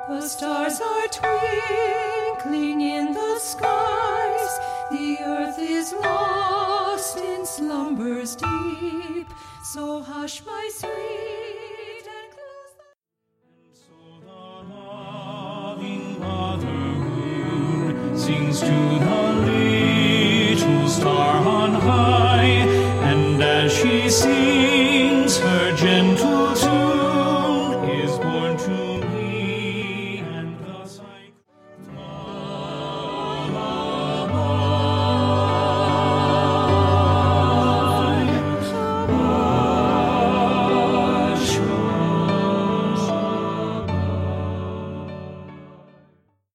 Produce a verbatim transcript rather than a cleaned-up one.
The stars are twinkling in the skies. The earth is lost in slumbers deep. So hush, my sweet, and close the... And so the loving mother moon sings to the little star on high, and as she sings,